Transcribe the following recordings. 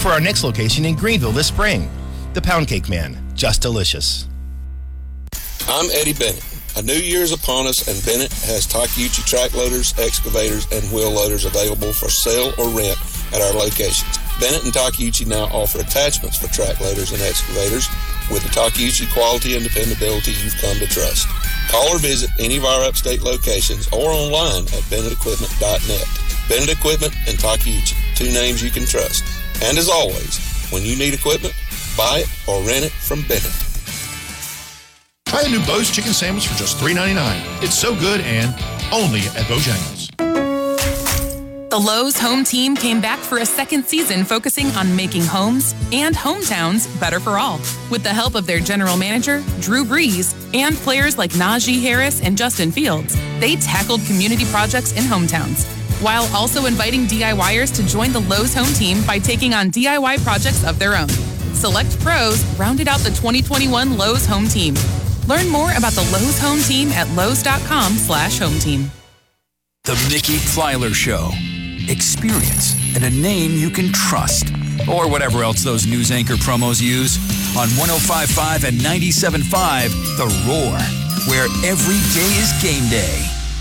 for our next location in Greenville this spring. The Pound Cake Man, just delicious. I'm Eddie Bennett. A new year is upon us, and Bennett has Takeuchi track loaders, excavators, and wheel loaders available for sale or rent at our locations. Bennett and Takeuchi now offer attachments for track loaders and excavators with the Takeuchi quality and dependability you've come to trust. Call or visit any of our upstate locations or online at BennettEquipment.net. Bennett Equipment and Takeuchi, two names you can trust. And as always, when you need equipment, buy it or rent it from Bennett. Try the new Bo's Chicken Sandwich for just $3.99. It's so good and only at Bojangles. The Lowe's Home Team came back for a second season focusing on making homes and hometowns better for all. With the help of their general manager, Drew Brees, and players like Najee Harris and Justin Fields, they tackled community projects in hometowns, while also inviting DIYers to join the Lowe's Home Team by taking on DIY projects of their own. Select pros rounded out the 2021 Lowe's Home Team. Learn more about the Lowe's Home Team at lowes.com/hometeam. The Mickey Plyler Show. Experience and a name you can trust. Or whatever else those news anchor promos use. On 105.5 and 97.5, The Roar, where every day is game day.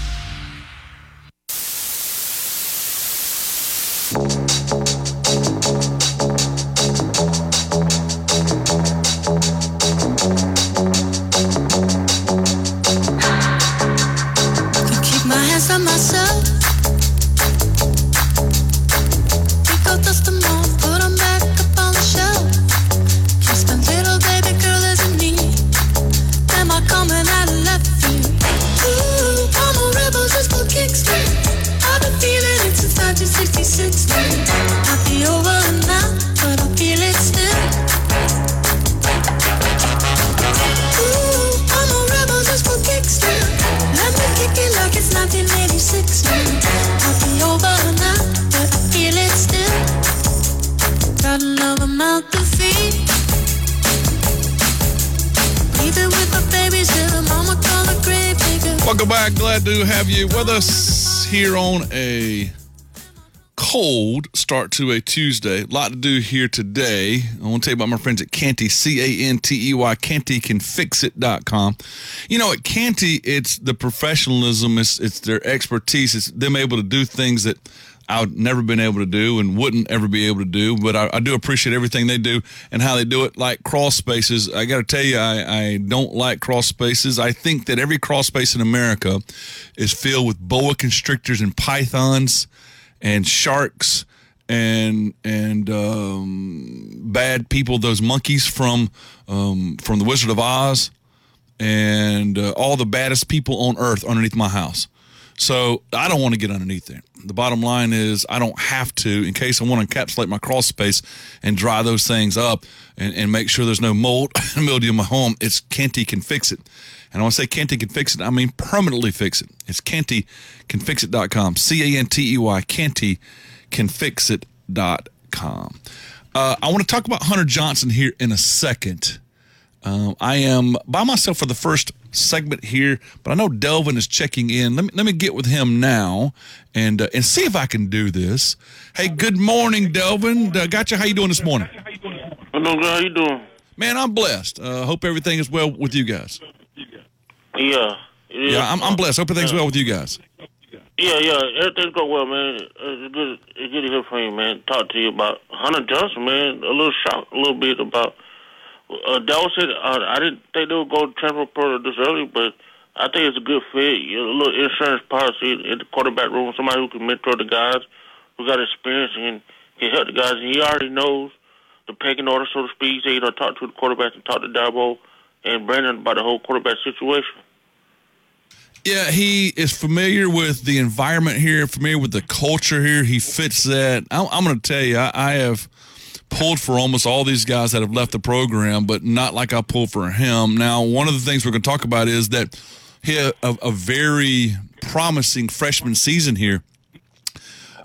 Welcome back. Glad to have you with us here on a cold start to a Tuesday. A lot to do here today. I want to tell you about my friends at Canty, Cantey, CantyCanFixIt.com. You know, at Canty, it's the professionalism, it's their expertise, it's them able to do things that I've never been able to do and wouldn't ever be able to do, but I do appreciate everything they do and how they do it, like crawl spaces. I got to tell you, I don't like crawl spaces. I think that every crawl space in America is filled with boa constrictors and pythons and sharks and bad people, those monkeys from the Wizard of Oz, and all the baddest people on earth underneath my house. So I don't want to get underneath there. The bottom line is I don't have to, in case I want to encapsulate my crawl space and dry those things up and make sure there's no mold and mildew in my home. It's Canty Can Fix It. And when I say Canty Can Fix It, I mean permanently fix it. It's CantyCanFixIt.com. Cantey, CantyCanFixIt.com. I want to talk about Hunter Johnson here in a second. I am by myself for the first segment here, but I know Delvin is checking in. Let me get with him now and see if I can do this. Hey, good morning, Delvin. Gotcha. How you doing this morning? I'm doing good. How you doing? Man, I'm blessed. Hope everything is well with you guys. Yeah. Yeah, I'm blessed. Hope everything's well with you guys. Yeah. Everything's going well, man. It's good to hear from you, man. Talk to you about Hunter Johnson, man. A little shocked a little bit about. Dell said I didn't think they would go transfer portal this early, but I think it's a good fit. A little insurance policy in the quarterback room, somebody who can mentor the guys, who got experience and can help the guys. And he already knows the pecking order, so to speak. So, talk to the quarterbacks and talk to Dabo and Brandon about the whole quarterback situation. Yeah, he is familiar with the environment here, familiar with the culture here. He fits that. I'm going to tell you, I have pulled for almost all these guys that have left the program, but not like I pulled for him. Now, one of the things we're going to talk about is that he had a very promising freshman season here.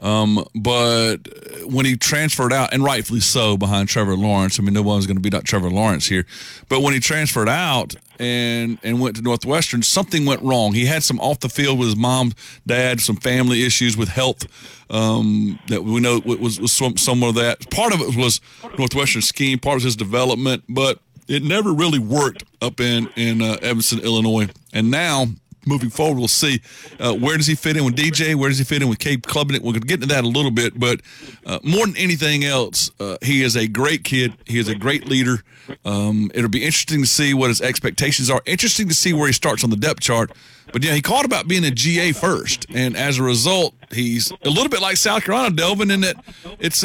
But when he transferred out, and rightfully so, behind Trevor Lawrence, I mean, no one's going to beat out Trevor Lawrence here. But when he transferred out and went to Northwestern, something went wrong. He had some off the field with his mom, dad, some family issues with health that we know was some of that. Part of it was Northwestern's scheme, part of his development, but it never really worked up in Evanston, Illinois. And now, moving forward, we'll see where does he fit in with DJ, where does he fit in with Cade Klubnik. We're going to get into that a little bit, but more than anything else, he is a great kid. He is a great leader. It'll be interesting to see what his expectations are, interesting to see where he starts on the depth chart. But, yeah, he called about being a GA first, and as a result, he's a little bit like South Carolina, Delvin, in that it's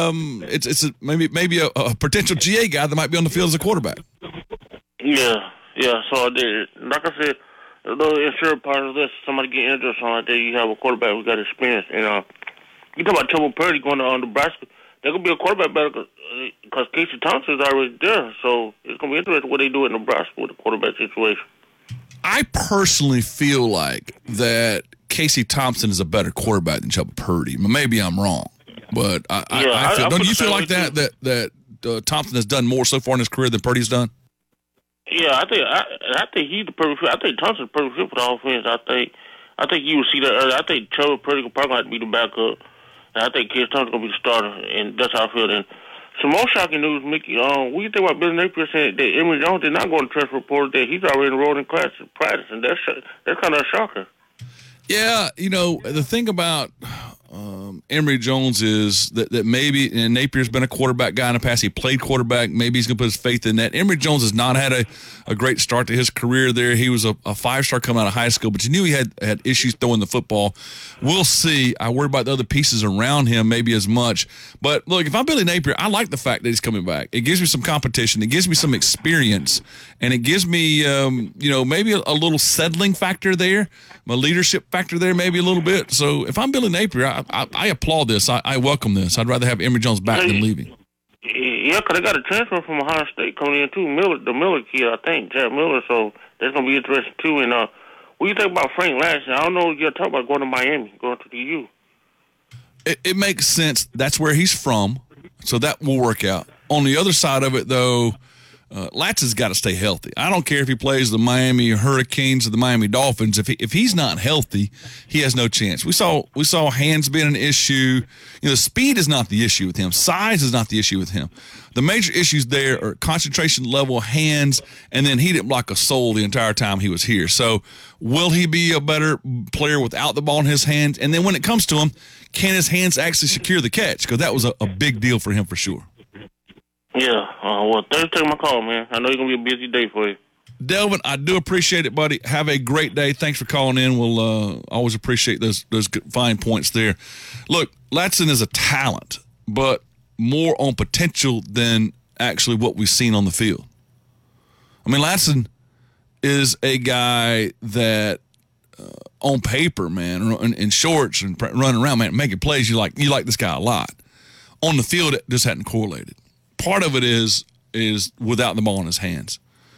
maybe a potential GA guy that might be on the field as a quarterback. Yeah. So like I said, the insurance part of this, somebody get injured or something like that, you have a quarterback who got experience. And you talk about Trevor Purdy going to Nebraska. There could be a quarterback better because Casey Thompson is already there. So it's going to be interesting what they do in Nebraska with the quarterback situation. I personally feel like that Casey Thompson is a better quarterback than Trevor Purdy. Maybe I'm wrong, but I feel, don't you feel like that Thompson has done more so far in his career than Purdy's done? Yeah, I think he's the perfect fit. I think Thompson's the perfect fit for the offense. I think you will see that early. I think Trevor Purdy will probably have to be the backup. And I think Casey Thompson's going to be the starter, and that's how I feel. And some more shocking news, Mickey. What do you think about Billy Napier saying that Emory Jones did not go on the transfer portal, that he's already enrolled in practice, and that's kind of a shocker. Yeah, the thing about Emory Jones is that maybe, and Napier's been a quarterback guy in the past. He played quarterback. Maybe he's going to put his faith in that. Emory Jones has not had a great start to his career there. He was a 5-star coming out of high school, but you knew he had issues throwing the football. We'll see. I worry about the other pieces around him maybe as much. But, look, if I'm Billy Napier, I like the fact that he's coming back. It gives me some competition. It gives me some experience. And it gives me, maybe a little settling factor there, my leadership factor there maybe a little bit. So if I'm Billy Napier, I applaud this. I welcome this. I'd rather have Emory Jones back than leaving. Yeah, because they got a transfer from Ohio State coming in, too. The Miller kid, I think, Jack Miller. So that's going to be interesting, too. And what do you think about Frank Latson? I don't know what you're talking about going to Miami, going to the U. It makes sense. That's where he's from, so that will work out. On the other side of it, though, Latson's got to stay healthy. I don't care if he plays the Miami Hurricanes or the Miami Dolphins. If he's not healthy, he has no chance. We saw hands being an issue. Speed is not the issue with him. Size is not the issue with him. The major issues there are concentration level, hands, and then he didn't block a soul the entire time he was here. So will he be a better player without the ball in his hands? And then when it comes to him, can his hands actually secure the catch? Because that was a big deal for him for sure. Yeah. Well, thanks for taking my call, man. I know it's going to be a busy day for you. Delvin, I do appreciate it, buddy. Have a great day. Thanks for calling in. We'll always appreciate those good, fine points there. Look, Latson is a talent, but more on potential than actually what we've seen on the field. I mean, Latson is a guy that on paper, man, in shorts and running around, man, making plays, you like this guy a lot. On the field, it just hadn't correlated. Part of it is without the ball in his hands.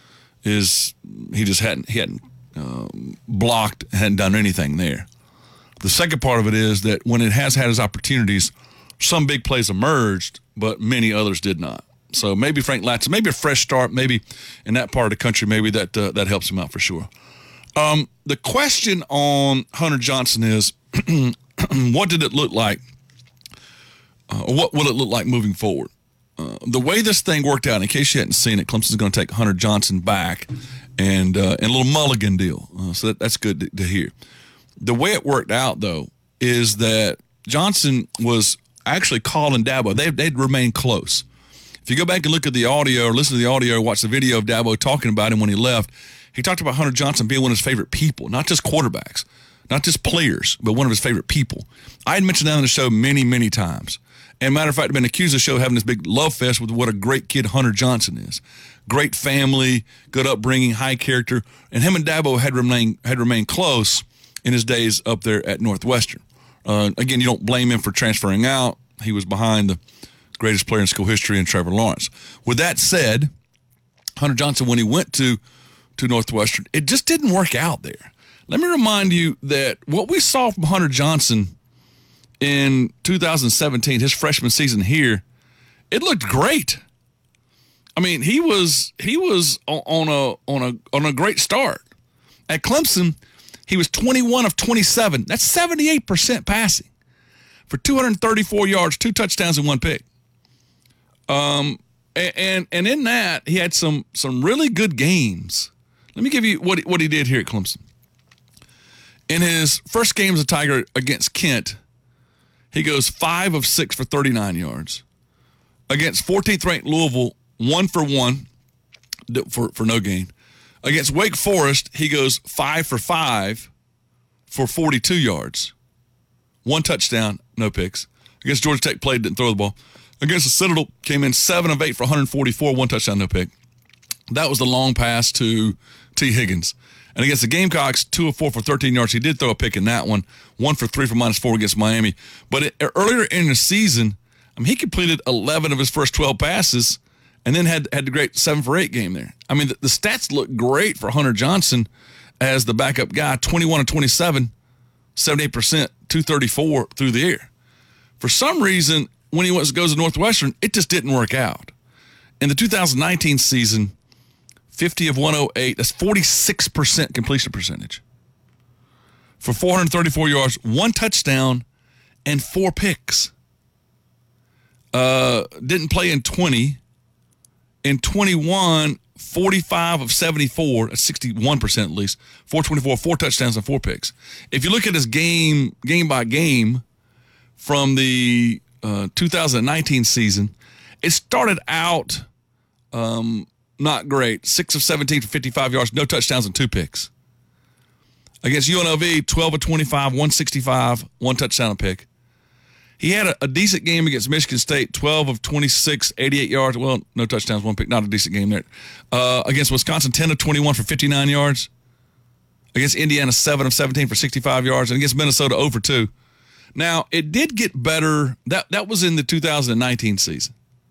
He hadn't blocked, hadn't done anything there. The second part of it is that when it has had his opportunities, some big plays emerged, but many others did not. So maybe Frank Latson, maybe a fresh start, maybe in that part of the country, maybe that helps him out for sure. The question on Hunter Johnson is, what did it look like? What will it look like moving forward? The way this thing worked out, in case you hadn't seen it, Clemson's going to take Hunter Johnson back and a little mulligan deal. So that's good to hear. The way it worked out, though, is that Johnson was actually calling Dabo. They'd remained close. If you go back and look at the audio or listen to the audio or watch the video of Dabo talking about him when he left, he talked about Hunter Johnson being one of his favorite people, not just quarterbacks, not just players, but one of his favorite people. I had mentioned that on the show many, many times. And matter of fact, I've been accused of the show having this big love fest with what a great kid Hunter Johnson is. Great family, good upbringing, high character. And him and Dabo had remained close in his days up there at Northwestern. Again, you don't blame him for transferring out. He was behind the greatest player in school history in Trevor Lawrence. With that said, Hunter Johnson, when he went to Northwestern, it just didn't work out there. Let me remind you that what we saw from Hunter Johnson in 2017, his freshman season here, it looked great. I mean, he was on a great start. At Clemson, he was 21 of 27. That's 78% passing for 234 yards, 2 touchdowns, and 1 pick. And in that, he had some really good games. Let me give you what he did here at Clemson. In his first game as a Tiger against Kent, he goes 5 of 6 for 39 yards. Against 14th ranked Louisville, 1 for 1 for no gain. Against Wake Forest, he goes 5 for 5 for 42 yards. 1 touchdown, no picks. Against Georgia Tech, didn't throw the ball. Against the Citadel, came in 7 of 8 for 144, 1 touchdown, no pick. That was the long pass to T. Higgins. And against the Gamecocks, 2 of 4 for 13 yards. He did throw a pick in that one. 1 for 3 for -4 against Miami. But earlier in the season, he completed 11 of his first 12 passes and then had the great 7 for 8 game there. I mean, the stats look great for Hunter Johnson as the backup guy. 21 of 27, 78%, 234 through the air. For some reason, when he goes to Northwestern, it just didn't work out. In the 2019 season, 50 of 108, that's 46% completion percentage. For 434 yards, 1 touchdown, and 4 picks. Didn't play in 20. In 21, 45 of 74, that's 61% at least, 424, 4 touchdowns and 4 picks. If you look at his game by game from the 2019 season, it started out not great. 6 of 17 for 55 yards, no touchdowns and 2 picks. Against UNLV, 12 of 25, 165, 1 touchdown and pick. He had a decent game against Michigan State, 12 of 26, 88 yards. Well, no touchdowns, 1 pick. Not a decent game there. Against Wisconsin, 10 of 21 for 59 yards. Against Indiana, 7 of 17 for 65 yards. And against Minnesota, 0 for 2. Now, it did get better. That was in the 2019 season.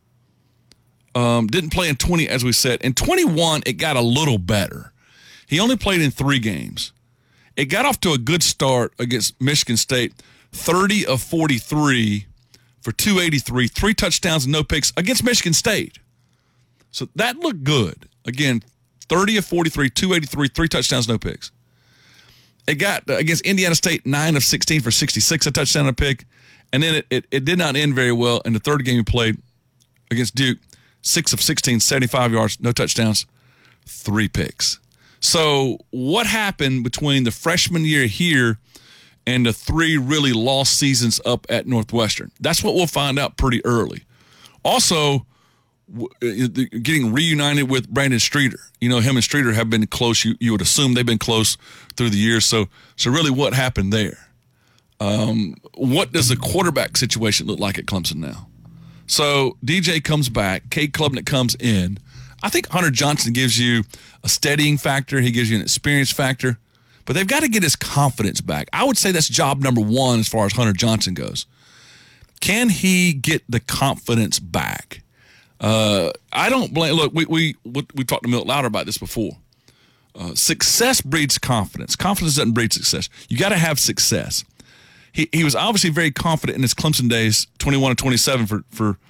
Didn't play in 20, as we said. In 21, it got a little better. He only played in 3 games. It got off to a good start against Michigan State, 30 of 43 for 283, 3 touchdowns and no picks against Michigan State. So that looked good. Again, 30 of 43, 283, 3 touchdowns, no picks. It got against Indiana State, 9 of 16 for 66, a touchdown and a pick. And then it did not end very well in the third game he played against Duke, 6 of 16, 75 yards, no touchdowns, 3 picks. So what happened between the freshman year here and the 3 really lost seasons up at Northwestern? That's what we'll find out pretty early. Also, getting reunited with Brandon Streeter. You know, him and Streeter have been close. You would assume they've been close through the years. So really what happened there? What does the quarterback situation look like at Clemson now? So DJ comes back. Cade Klubnik comes in. I think Hunter Johnson gives you a steadying factor. He gives you an experience factor. But they've got to get his confidence back. I would say that's job number 1 as far as Hunter Johnson goes. Can he get the confidence back? I don't blame. Look, we talked to Milt Louder about this before. Success breeds confidence. Confidence doesn't breed success. You got to have success. He was obviously very confident in his Clemson days, 21 and 27 for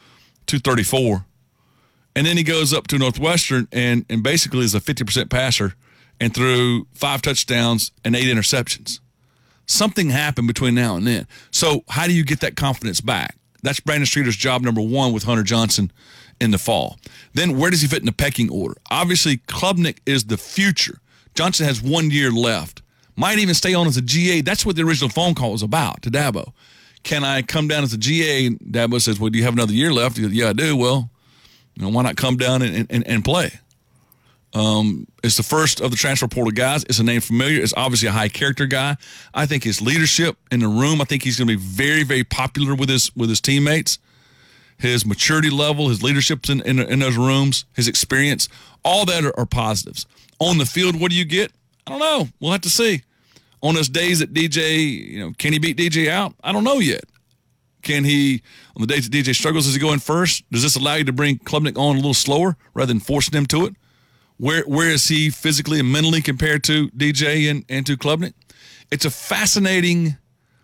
234. And then he goes up to Northwestern and basically is a 50% passer and threw 5 touchdowns and 8 interceptions. Something happened between now and then. So how do you get that confidence back? That's Brandon Streeter's job number 1 with Hunter Johnson in the fall. Then where does he fit in the pecking order? Obviously, Klubnik is the future. Johnson has 1 year left. Might even stay on as a GA. That's what the original phone call was about to Dabo. Can I come down as a GA? And Dabo says, well, do you have another year left? He goes, yeah, I do. Well, why not come down and play? It's the first of the transfer portal guys. It's a name familiar. It's obviously a high character guy. I think his leadership in the room, I think he's going to be very, very popular with his teammates. His maturity level, his leadership in those rooms, his experience, all that are positives. On the field, what do you get? I don't know. We'll have to see. On those days that DJ, can he beat DJ out? I don't know yet. Can he, on the days that DJ struggles, does he go in first? Does this allow you to bring Klubnik on a little slower rather than forcing him to it? Where is he physically and mentally compared to DJ and to Klubnik? It's a fascinating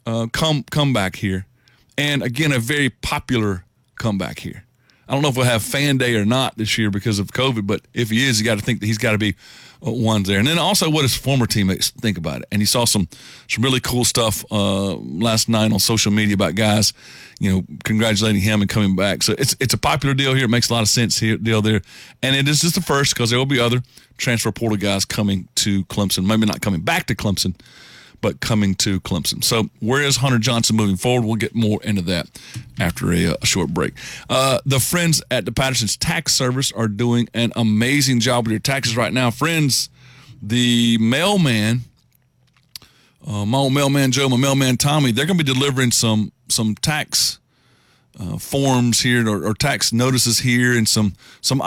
comeback here. And, again, a very popular comeback here. I don't know if we'll have fan day or not this year because of COVID, but if he is, you got to think that he's got to be one there. And then also what his former teammates think about it. And he saw some really cool stuff last night on social media about guys, congratulating him and coming back. So it's a popular deal here. It makes a lot of sense here, deal there. And it is just the first because there will be other transfer portal guys coming to Clemson. Maybe not coming back to Clemson, but coming to Clemson. So where is Hunter Johnson moving forward? We'll get more into that after a short break. The friends at the Patterson's Tax Service are doing an amazing job with your taxes right now. Friends, the mailman, my old mailman Joe, my mailman Tommy, they're going to be delivering some tax forms here or tax notices here and some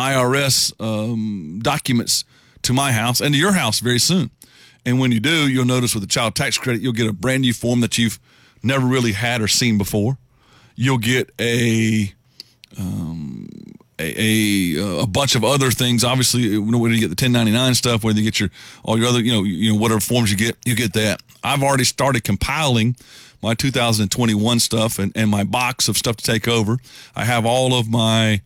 IRS documents to my house and to your house very soon. And when you do, you'll notice with the child tax credit, you'll get a brand new form that you've never really had or seen before. You'll get a bunch of other things. Obviously, whether you get the 1099 stuff, whether you get all your other, whatever forms you get that. I've already started compiling my 2021 stuff and my box of stuff to take over. I have all of my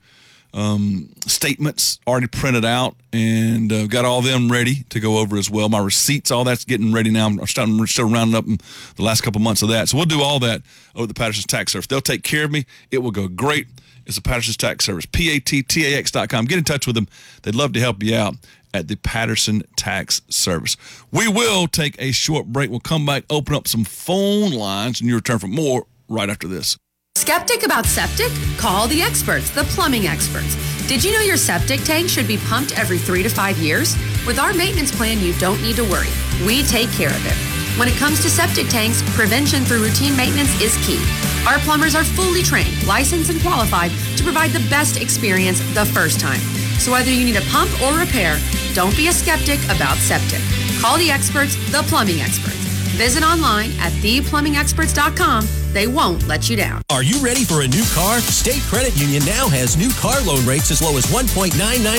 statements already printed out and got all them ready to go over as well. My receipts, all that's getting ready now. I'm still rounding up in the last couple months of that. So we'll do all that over the Patterson's Tax Service. They'll take care of me. It will go great. It's the Patterson's Tax Service, PATTAX.com. Get in touch with them. They'd love to help you out at the Patterson Tax Service. We will take a short break. We'll come back, open up some phone lines, and you return for more right after this. Skeptic about septic? Call the experts, the plumbing experts. Did you know your septic tank should be pumped every 3 to 5 years? With our maintenance plan, you don't need to worry. We take care of it. When it comes to septic tanks, prevention through routine maintenance is key. Our plumbers are fully trained, licensed, and qualified to provide the best experience the first time. So whether you need a pump or repair, don't be a skeptic about septic. Call the experts, the plumbing experts. Visit online at theplumbingexperts.com. They won't let you down. Are you ready for a new car? State Credit Union now has new car loan rates as low as 1.99%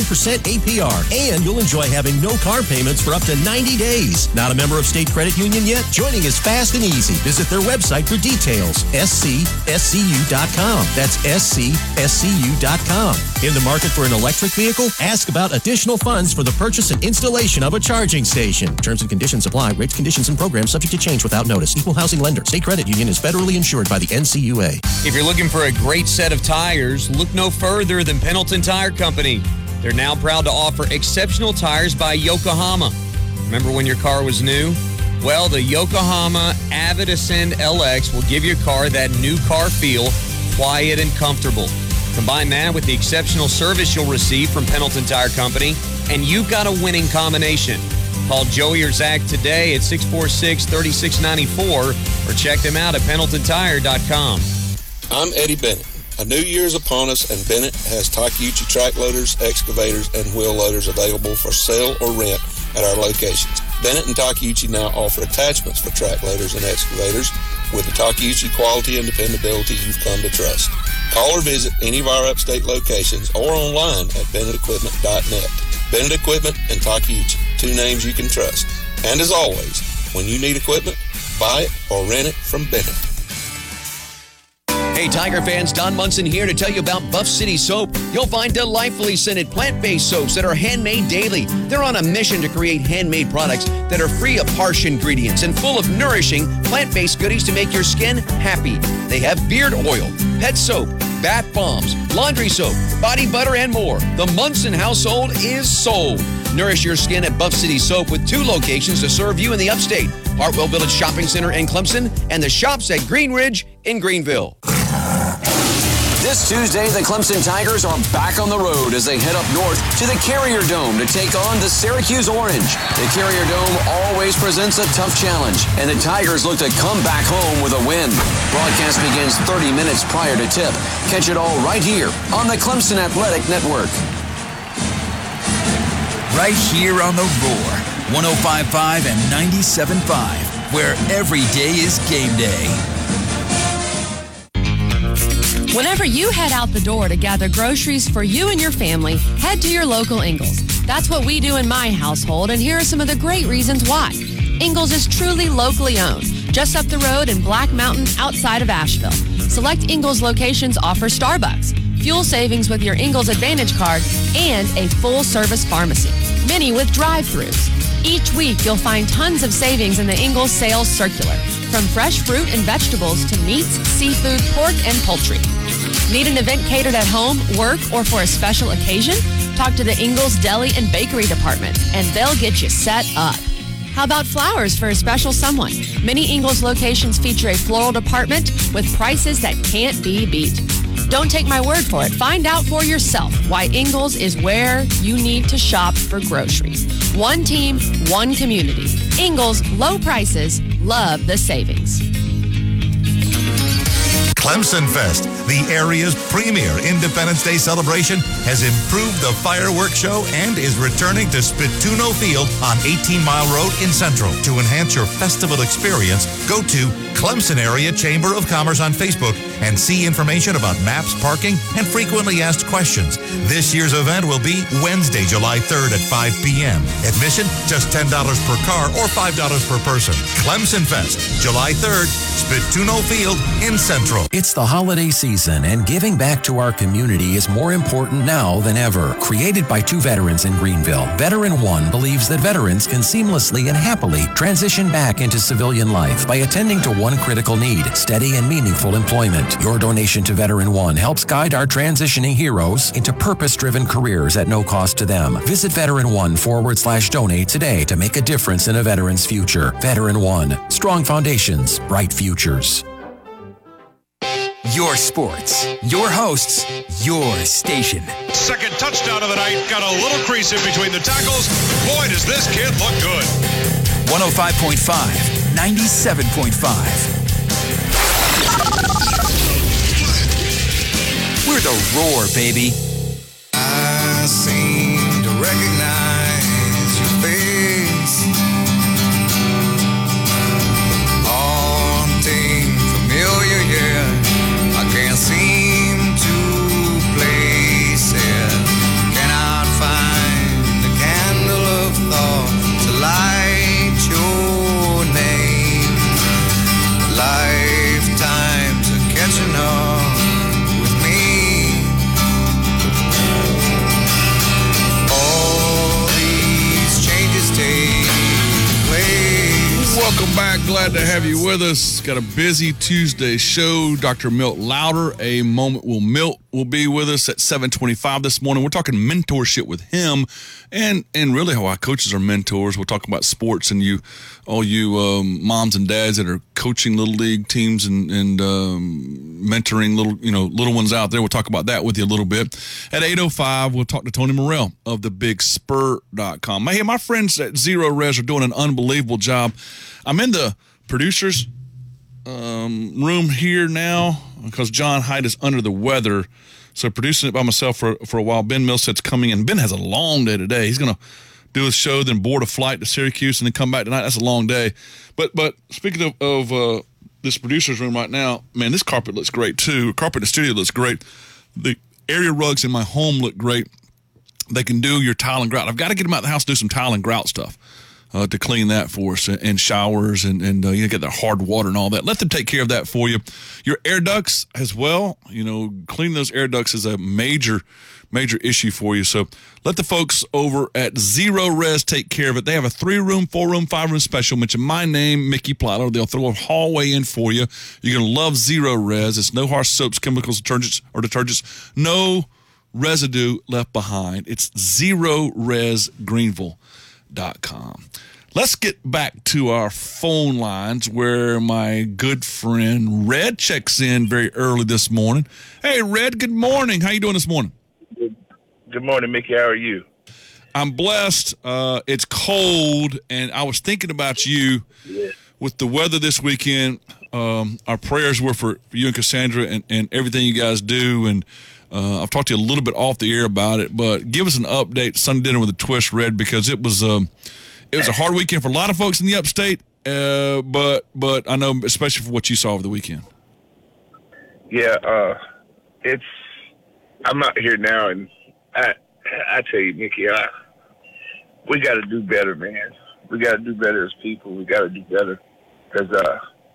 APR, and you'll enjoy having no car payments for up to 90 days. Not a member of State Credit Union yet? Joining is fast and easy. Visit their website for details, SCSCU.com. That's SCSCU.com. In the market for an electric vehicle? Ask about additional funds for the purchase and installation of a charging station. Terms and conditions apply. Rates, conditions, and programs subject to change without notice. Equal housing lender. State Credit Union is federally insured by the NCUA. If you're looking for a great set of tires, look no further than Pendleton Tire Company. They're now proud to offer exceptional tires by Yokohama. Remember when your car was new? Well, the Yokohama Avid Ascend LX will give your car that new car feel, quiet and comfortable. Combine that with the exceptional service you'll receive from Pendleton Tire Company, and you've got a winning combination. Call Joey or Zach today at 646-3694 or check them out at PendletonTire.com. I'm Eddie Bennett. A new year is upon us, and Bennett has Takeuchi track loaders, excavators, and wheel loaders available for sale or rent at our locations. Bennett and Takeuchi now offer attachments for track loaders and excavators with the Takeuchi quality and dependability you've come to trust. Call or visit any of our upstate locations or online at BennettEquipment.net. Bennett Equipment and Takeuchi, two names you can trust. And as always, when you need equipment, buy it or rent it from Bennett. Hey, Tiger fans, Don Munson here to tell you about Buff City Soap. You'll find delightfully scented plant-based soaps that are handmade daily. They're on a mission to create handmade products that are free of harsh ingredients and full of nourishing plant-based goodies to make your skin happy. They have beard oil, pet soap, bath bombs, laundry soap, body butter, and more. The Munson household is sold. Nourish your skin at Buff City Soap with 2 locations to serve you in the upstate. Hartwell Village Shopping Center in Clemson and the shops at Green Ridge in Greenville. This Tuesday, the Clemson Tigers are back on the road as they head up north to the Carrier Dome to take on the Syracuse Orange. The Carrier Dome always presents a tough challenge, and the Tigers look to come back home with a win. Broadcast begins 30 minutes prior to tip. Catch it all right here on the Clemson Athletic Network. Right here on the Roar, 105.5 and 97.5, where every day is game day. Whenever you head out the door to gather groceries for you and your family, head to your local Ingles. That's what we do in my household, and here are some of the great reasons why. Ingles is truly locally owned. just up the road in Black Mountain outside of Asheville. Select Ingles locations offer Starbucks, fuel savings with your Ingles Advantage card, and a full-service pharmacy, many with drive-thrus. Each week, you'll find tons of savings in the Ingles Sales Circular, from fresh fruit and vegetables to meats, seafood, pork, and poultry. Need an event catered at home, work, or for a special occasion? Talk to the Ingles Deli and Bakery Department, and they'll get you set up. How about flowers for a special someone? Many Ingles locations feature a floral department with prices that can't be beat. Don't take my word for it. Find out for yourself why Ingles is where you need to shop for groceries. One team, one community. Ingles, low prices, love the savings. Clemson Fest, the area's premier Independence Day celebration, has improved the fireworks show and is returning to Spituno Field on 18 Mile Road in Central. To enhance your festival experience, go to Clemson Area Chamber of Commerce on Facebook and see information about maps, parking, and frequently asked questions. This year's event will be Wednesday, July 3rd at 5 p.m. Admission, just $10 per car or $5 per person. Clemson Fest, July 3rd, Spituno Field in Central. It's the holiday season, and giving back to our community is more important now than ever. Created by two veterans in Greenville, Veteran One believes that veterans can seamlessly and happily transition back into civilian life by attending to one critical need: steady and meaningful employment. Your donation to Veteran One helps guide our transitioning heroes into purpose-driven careers at no cost to them. Visit veteran1.com/donate today to make a difference in a veteran's future. Veteran One, strong foundations, bright futures. Your sports, your hosts, your station. Second touchdown of the night. Got a little crease in between the tackles. Boy, does this kid look good. 105.5, 97.5. We're the Roar, baby. I seem to recognize your face. Haunting, familiar, yeah. I can't seem to place it. Cannot find the candle of thought to light your name. Lifetimes are catching up with me. All these changes take place. Welcome back. Glad to have you with us. Got a busy Tuesday show. Dr. Milt Louder, A Moment with Milt, will be with us at 7:25 this morning. We're talking mentorship with him and really how our coaches are mentors. We'll talk about sports and all you moms and dads that are coaching little league teams and mentoring little ones out there. We'll talk about that with you a little bit. At 8:05, we'll talk to Tony Morrell of thebigspur.com. Hey, my friends at Zero Res are doing an unbelievable job. I'm in the producers room here now because John Hyde is under the weather, so producing it by myself for a while. Ben Millset's coming in. Ben has a long day today. He's going to do his show, then board a flight to Syracuse, and then come back tonight. That's a long day. But speaking of this producer's room right now, man, this carpet looks great too. The carpet in the studio looks great. The area rugs in my home look great. They can do your tile and grout. I've got to get them out of the house to do some tile and grout stuff. To clean that for us, and showers and get the hard water and all that. Let them take care of that for you. Your air ducts as well. Cleaning those air ducts is a major issue for you. So let the folks over at Zero Res take care of it. They have a 3-room, 4-room, 5-room special. Mention my name, Mickey Plyler. They'll throw a hallway in for you. You're going to love Zero Res. It's no harsh soaps, chemicals, detergents. No residue left behind. It's ZeroResGreenville.com. Let's get back to our phone lines where my good friend Red checks in very early this morning. Hey, Red, good morning. How you doing this morning? Good morning, Mickey. How are you? I'm blessed. It's cold, and I was thinking about you with the weather this weekend. Our prayers were for you and Cassandra and everything you guys do, and I've talked to you a little bit off the air about it, but give us an update, Sunday Dinner with a Twist, Red, because it was a hard weekend for a lot of folks in the upstate, but I know especially for what you saw over the weekend. Yeah, I'm out here now, and I tell you, Mickey, we got to do better, man. We got to do better as people. We got to do better because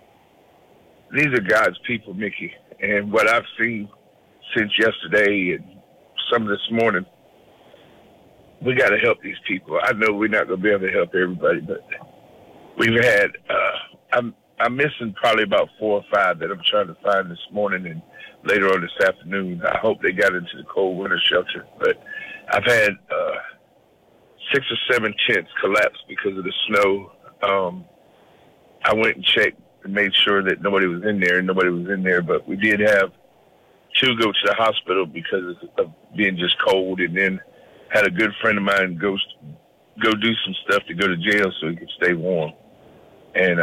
these are God's people, Mickey. And what I've seen since yesterday and some of this morning, we got to help these people. I know we're not going to be able to help everybody, but we've had, I'm missing probably about 4 or 5 that I'm trying to find this morning and later on this afternoon. I hope they got into the cold winter shelter. But I've had 6 or 7 tents collapse because of the snow. I went and checked and made sure that nobody was in there, and nobody was in there. But we did have 2 go to the hospital because of being just cold, and then had a good friend of mine go do some stuff to go to jail so he could stay warm. And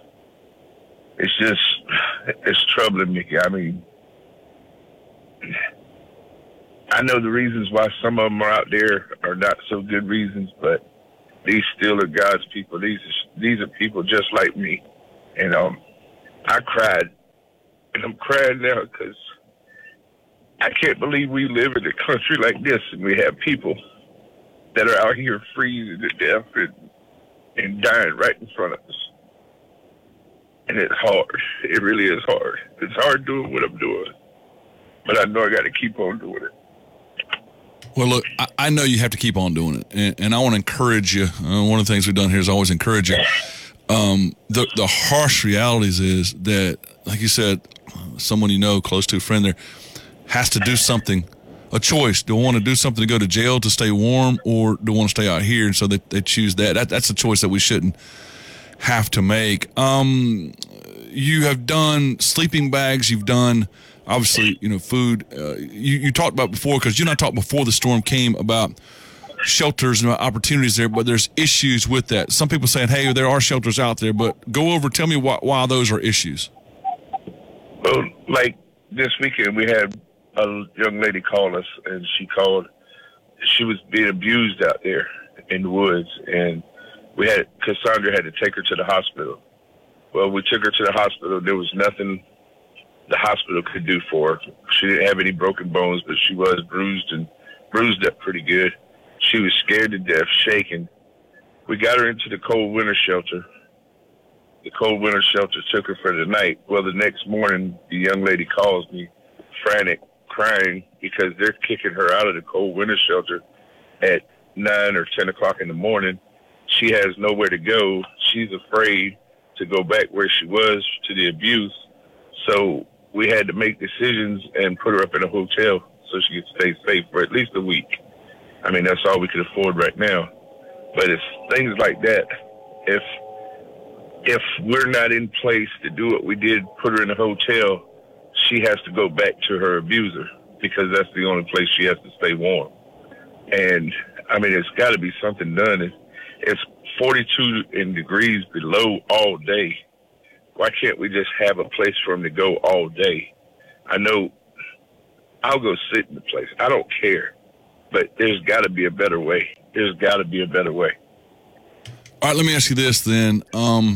it's troubling, Mickey. I mean, I know the reasons why some of them are out there are not so good reasons, but these still are God's people. These are people just like me. And I cried, and I'm crying now because I can't believe we live in a country like this and we have people that are out here freezing to death and dying right in front of us. And it's hard. It really is hard. It's hard doing what I'm doing, but I know I got to keep on doing it. Well, look, I know you have to keep on doing it, and I want to encourage you. One of the things we've done here is always encourage you. The harsh realities is that, like you said, someone you know, close to a friend there, has to do something, a choice. Do I want to do something to go to jail to stay warm, or do I want to stay out here? And so they choose that. That's a choice that we shouldn't have to make. You have done sleeping bags. You've done, obviously, food. You talked about before, because you and I talked before the storm came about shelters and opportunities there, but there's issues with that. Some people saying, hey, there are shelters out there, but tell me why those are issues. Well, like this weekend, we had a young lady call us, and she was being abused out there in the woods, and Cassandra had to take her to the hospital. Well, we took her to the hospital. There was nothing the hospital could do for her. She didn't have any broken bones, but she was bruised up pretty good. She was scared to death, shaking. We got her into the cold winter shelter. The cold winter shelter took her for the night. Well, the next morning, the young lady calls me, frantic, crying, because they're kicking her out of the cold winter shelter at 9 or 10 o'clock in the morning. She has nowhere to go. She's afraid to go back where she was to the abuse. So we had to make decisions and put her up in a hotel so she could stay safe for at least a week. I mean, that's all we could afford right now. But it's things like that. If we're not in place to do what we did, put her in a hotel, she has to go back to her abuser, because that's the only place she has to stay warm. And, I mean, it's got to be something done. It's 42 degrees below all day. Why can't we just have a place for them to go all day? I know I'll go sit in the place. I don't care. But there's got to be a better way. There's got to be a better way. All right, let me ask you this then. I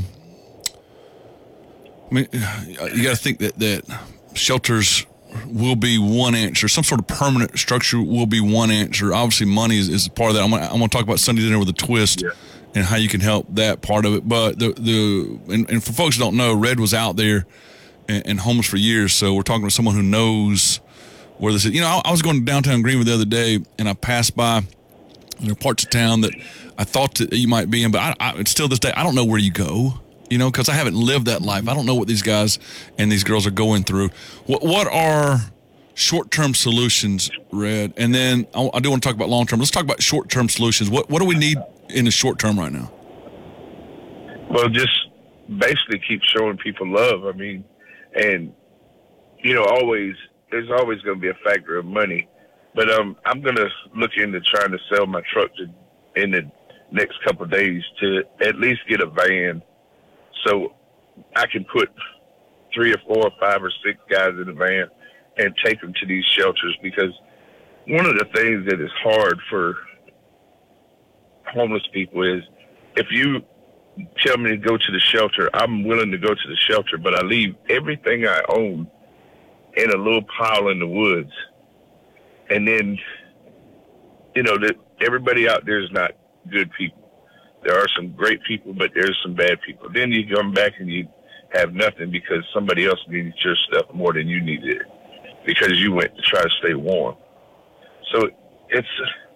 mean, you got to think that shelters will be one answer. Some sort of permanent structure will be one answer. Obviously, money is part of that. I'm going to talk about Sunday Dinner with a Twist and how you can help that part of it. But and for folks who don't know, Red was out there and homeless for years. So we're talking to someone who knows where this is. I was going to downtown Greenwood the other day, and I passed by parts of town that I thought that you might be in, but it's still this day, I don't know where you go, because I haven't lived that life. I don't know what these guys and these girls are going through. What are short-term solutions, Red? And then I do want to talk about long-term. Let's talk about short-term solutions. What do we need in the short term right now? Well, just basically keep showing people love. I mean, and, there's always going to be a factor of money. But I'm going to look into trying to sell my truck in the next couple of days to at least get a van so I can put 3 or 4 or 5 or 6 guys in a van and take them to these shelters. Because one of the things that is hard for homeless people is, if you tell me to go to the shelter, I'm willing to go to the shelter, but I leave everything I own in a little pile in the woods. And then, that everybody out there is not good people. There are some great people, but there's some bad people. Then you come back and you have nothing because somebody else needed your stuff more than you needed it because you went to try to stay warm. So it's,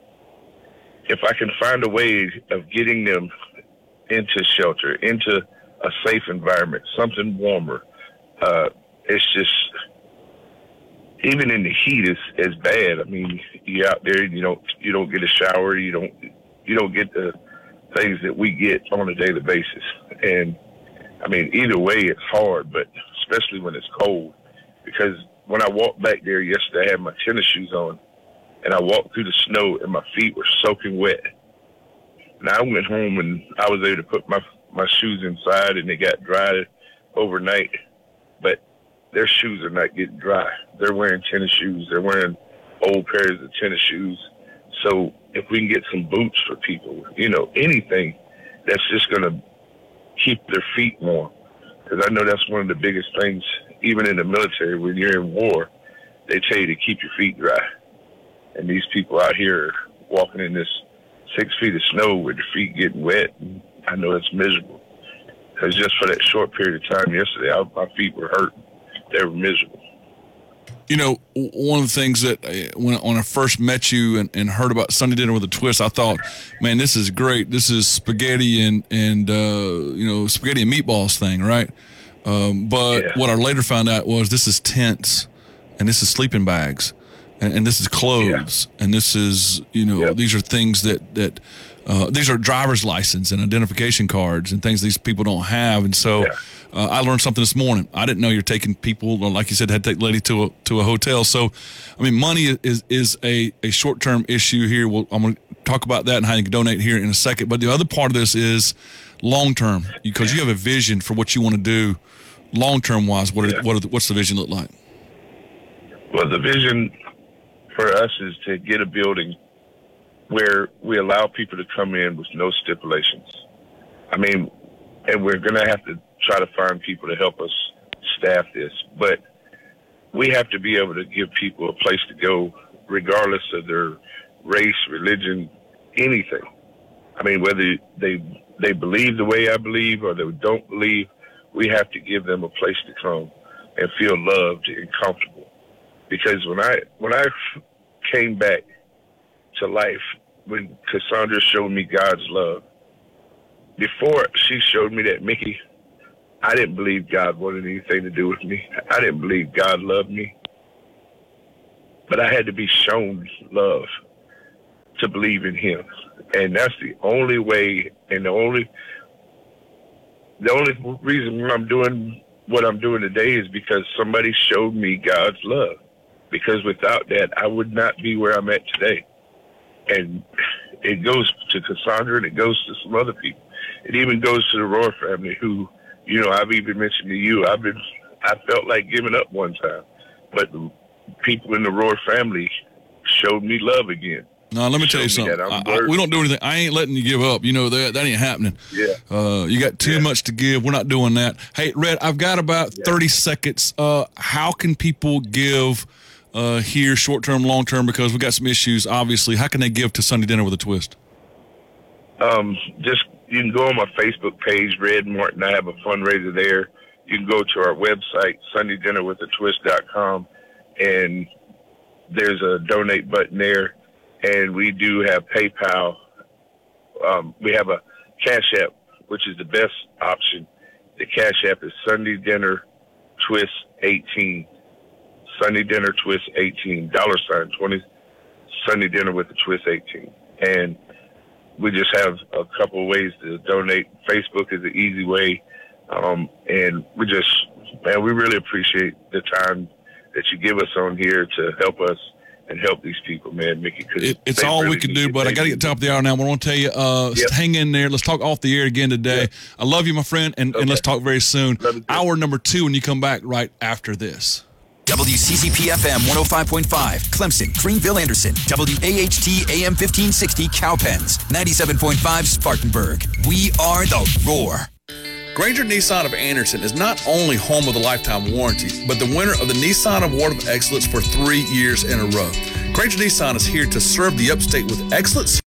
if I can find a way of getting them into shelter, into a safe environment, something warmer, it's just, even in the heat is bad. I mean, you're out there, you don't get a shower, you don't get the things that we get on a daily basis. And I mean, either way, it's hard, but especially when it's cold, because when I walked back there yesterday, I had my tennis shoes on, and I walked through the snow, and my feet were soaking wet. And I went home, and I was able to put my shoes inside, and they got dry overnight. But their shoes are not getting dry. They're wearing tennis shoes. They're wearing old pairs of tennis shoes. So if we can get some boots for people, anything that's just going to keep their feet warm. Because I know that's one of the biggest things, even in the military, when you're in war, they tell you to keep your feet dry. And these people out here are walking in this 6 feet of snow with their feet getting wet. And I know it's miserable. Because just for that short period of time yesterday, my feet were hurting. They were miserable. One of the things that when I first met you and heard about Sunday Dinner with a Twist, I thought, man, this is great. This is spaghetti and spaghetti and meatballs thing, right? But what I later found out was this is tents, and this is sleeping bags, and this is clothes, and this is these are things that these are driver's license and identification cards and things these people don't have, and so. I learned something this morning. I didn't know you're taking people, like you said, had to take the lady to a hotel. So, I mean, money is a short-term issue here. I'm going to talk about that and how you can donate here in a second. But the other part of this is long-term, because you have a vision for what you want to do long-term wise. What's the vision look like? Well, the vision for us is to get a building where we allow people to come in with no stipulations. I mean, and we're going to have to try to find people to help us staff this. But we have to be able to give people a place to go regardless of their race, religion, anything. I mean, whether they believe the way I believe or they don't believe, we have to give them a place to come and feel loved and comfortable. Because when I came back to life, when Cassandra showed me God's love, before she showed me that, Mickey, I didn't believe God wanted anything to do with me. I didn't believe God loved me. But I had to be shown love to believe in him. And that's the only way, and the only reason I'm doing what I'm doing today is because somebody showed me God's love. Because without that, I would not be where I'm at today. And it goes to Cassandra, and it goes to some other people. It even goes to the Rohr family who, I've even mentioned to you, I felt like giving up one time. But the people in the Rohr family showed me love again. No, let me tell you something. We don't do anything. I ain't letting you give up. That ain't happening. Yeah. You got too much to give. We're not doing that. Hey, Red, I've got about 30 seconds. How can people give here, short-term, long-term, because we've got some issues, obviously. How can they give to Sunday Dinner with a Twist? You can go on my Facebook page, Red Martin. I have a fundraiser there. You can go to our website, sundaydinnerwithatwist.com, and there's a donate button there. And we do have PayPal. We have a Cash App, which is the best option. The Cash App is Sunday Dinner Twist 18. Sunday Dinner Twist 18, $20, Sunday Dinner with the Twist 18. And we just have a couple of ways to donate. Facebook is the easy way. And we really appreciate the time that you give us on here to help us and help these people, man, Mickey. It's all we can do, but I got to get to the top of the hour now. I want to tell you, hang in there. Let's talk off the air again today. I love you, my friend, and let's talk very soon. Hour number 2 when you come back right after this. WCCP-FM 105.5, Clemson, Greenville, Anderson. WAHT AM 1560, Cowpens. 97.5, Spartanburg. We are the Roar. Granger Nissan of Anderson is not only home of the lifetime warranty, but the winner of the Nissan Award of Excellence for 3 years in a row. Granger Nissan is here to serve the upstate with excellence.